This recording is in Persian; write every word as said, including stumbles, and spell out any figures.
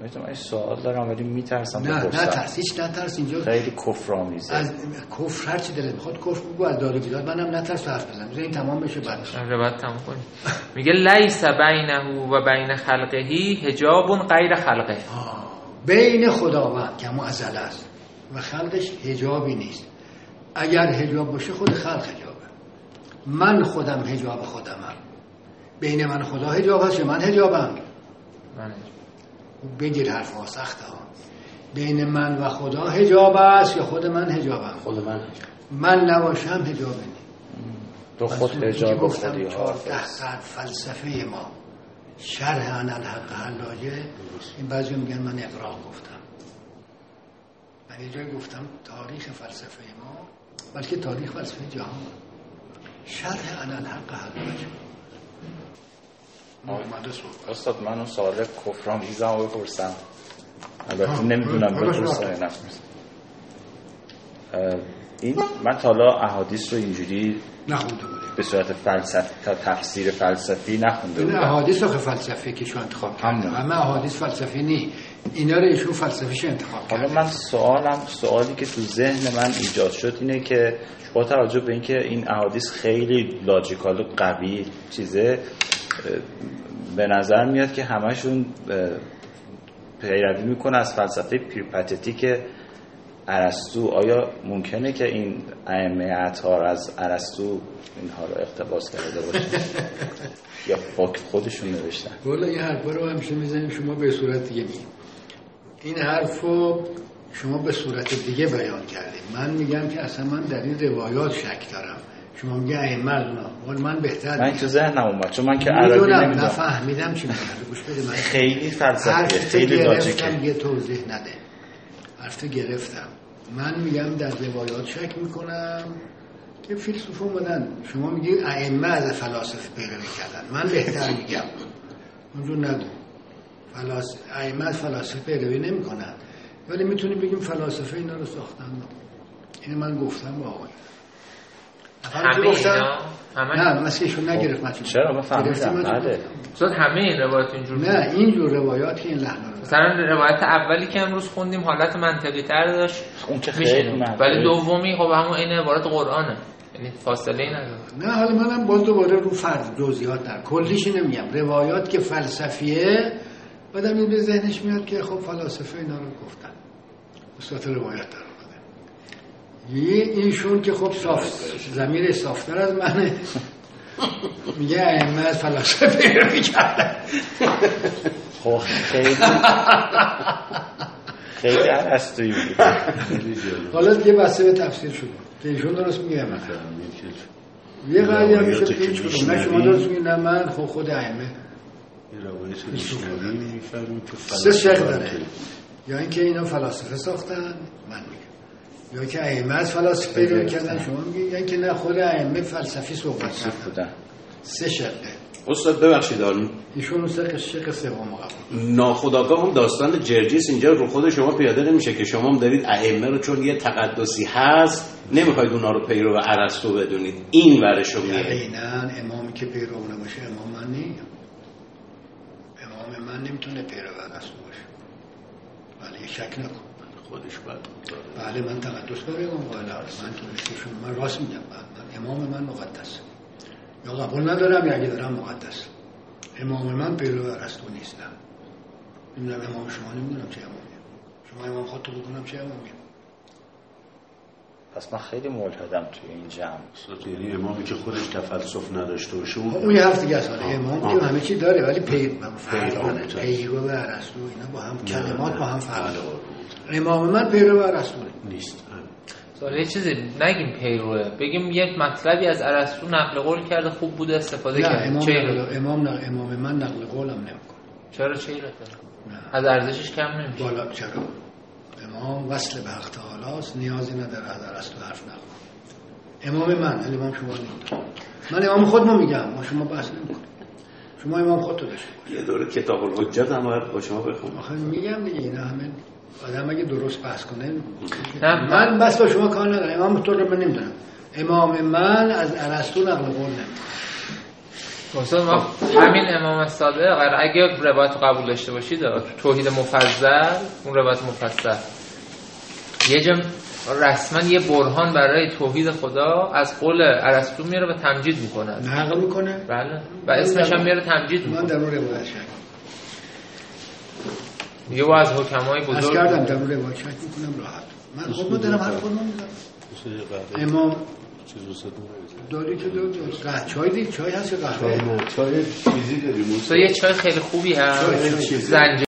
من این سوال دارم ولی میترسم نه نه ترس هیچ نترس اینجا خیلی کفرآمیزه. از کفر هر چی دلت میخواد کفر بگو، از داد و بیداد منم نترس حرف بزن. بذار این تمام بشه بعدش روایت تمام کنیم. میگه لیس بینه و بین خلقه حجاب غیر خلقه. بین خداوند که همون ازل است و خلقش حجابی نیست. اگر حجاب باشه خود خلق حجابه. من خودم حجاب خودمم. بین من خدا حجاب هست یا من حجابم؟ من بگیر حرف ها سخته ها. بین من و خدا حجاب است یا خود من حجابم؟ خود من. من نباشم حجاب نیست. تو خود حجاب خودی ها. فلسفه ما شرح عن الحق حلاجه. این بعضی میگن من اقراق گفتم. من یه جای گفتم تاریخ فلسفه ما، بلکه تاریخ فلسفه جهان. شرح عن الحق حلاجه. استاد من اون سوال کفرآمیزم رو بپرسم، البته نمیدونم بپرسم یا نپرسم. این من تا حالا احادیث رو اینجوری نخونده بودم به صورت فلسفی تا تفسیر فلسفی نخونده بودم. احادیث آخه فلسفی که شو انتخاب کردم، همه احادیث فلسفی نی، اینا رو ایشون فلسفیش انتخاب کرد. حالا من سوالم سوالی که تو ذهن من ایجاد شد اینه که با توجه به اینکه این احادیث خیلی لاجیکال و قوی چیزه، به نظر میاد که همشون پیروی میکنه از فلسفه پریپاتیک ارسطو. آیا ممکنه که این ائمه اطهار از ارسطو اینها رو اقتباس کرده باشن یا با خودشون نوشتن؟ والا این حرفا رو همیشه میزنیم شما به صورت دیگه میگید. این حرفو شما به صورت دیگه بیان کردید. من میگم که اصلا من در این روایات شک دارم. شما میگه ائمه اونا، ولی من بهتر من تو ذهنم اومد چون من که عربی نمیدونم نفهمیدم چی میگه. گوش بده من خیلی فلسفیه، خیلی لاجیکه. یه توضیح نده. حرف گرفتم. من میگم در روایات شک میکنم که فیلسوف اومدن. شما میگید ائمه از فلاسفه پیروی کردن. من بهتر میگم اونجور نگو. فلاسفه ائمه از فلاسفه پیروی نمیکنن، ولی میتونیم بگیم فلاسفه اینا رو ساختن. این من گفتم با آقای همه اینا همه نه مثل ایشون نگرفت. من چرا ما فهمیدم بله صد همه این روایات اینجور نه اینجور روایات که این لحن رو مثلا روایت اولی که امروز خوندیم حالت منطقی تر داشت اون که خیلی ولی دومی خب همون این عبارت قرآنه، یعنی فاصله ای نداره. نه حالا منم باز دوباره رو فرض جزئیات در کلیش نمیگم. روایات که فلسفیه بعدم این به ذهنش میاد که خب فلاسفه اینا رو گفتن اصطلاح روایت در یه ایشون که خب صاف ضمیر صافتر از منه میگه ائمه از فلاسفه پیروی کردن. خب خیلی خیلی ارسطویی بود. حالا دیگه بحث به تفسیر شد که ایشون درست میگه. من یه قضیه هم میشه پیچ کنم نه شما درست میگه نه من خب خود ائمه سه شق داره، یا اینکه اینا فلاسفه ساختن من میگم، یا که ائمه از فلاسفه پیروی کردن شما میگید، یا اینکه نه خود ائمه فلسفی صحبت کردن. سه شقه. استاد ببخشید آن ایشون سه شق سوم قبول. ناخودآگاه هم داستان جرجیس اینجا رو خود شما پیاده نمیشه که شما هم دارید ائمه رو چون یه تقدسی هست نمیخواید اونا رو پیرو ارسطو بدونید. این ورشو میگه یقینا امامی که پیرو نباشه امام من نیم. امام من نمیتونه پیرو ارسطو باشه. ولی شک نکن خودش بعد بله من تقدس دارم امام قائل من تو رشتهشون من راست میگم. من امام من مقدس یا قبول ندارم یا اگه دارم مقدس. امام من پیرو ارسطو نیستم. نمیدونم امام شما نمیدونم چه امامیه. شما امام خودتو بکنم چه امامیه. پس من خیلی ملحدم توی این جمع. یعنی امامی که خودش تفلسف نداشته باشه اون یه حرف دیگه است. امام که همه چی داره ولی پیرو پیرو ارسطو اینا با هم کلمات با هم فرق داره. امام من پیرو ارسطو نیست. سوال یه چیزی نگیم پیروه، بگیم یه مطلبی از ارسطو نقل قول کرده خوب بوده استفاده کرده. امام نقل امام نقل امام من نقل قولم نمیکنه. چرا چه ایراد داره؟ از ارزشش کم نمیشه. بالا چرا؟ امام وصل به حق تعالی است، نیازی نداره از ارسطو حرف نقل. امام من امام شما نمیگم. من امام خودم میگم، ما شما بحث نمیکنیم. شما امام خودتو داشته باشید. یه دوره کتاب الحجت هم باید با شما بخونم. آخه میگم دیگه اینا همه آدم اگه درست بحث کنه من بس با شما کار ندارم. امام تو رو من نمیدونم. امام من از ارسطو نقل قول نمیکنه. مثلا ما همین امام صادق اگه روایت قبول داشته باشید توحید مفضل، اون روایت مفصل یه جا رسما یه برهان برای توحید خدا از قول ارسطو میاره و تمجید میکنه، نقل میکنه. بله و اسمش هم میاره تمجید میکنه. من در اون روایت شک یه و از حکمای بزرگ از کردم در اون روایت شک میکنم راحت. من خود من دارم هر خود من میذارم امام داری که داری قهوه چای دی چای هست یا قهوه؟ چای چای چیزی داریم. یه چای خیلی خوبی هست زنجبیل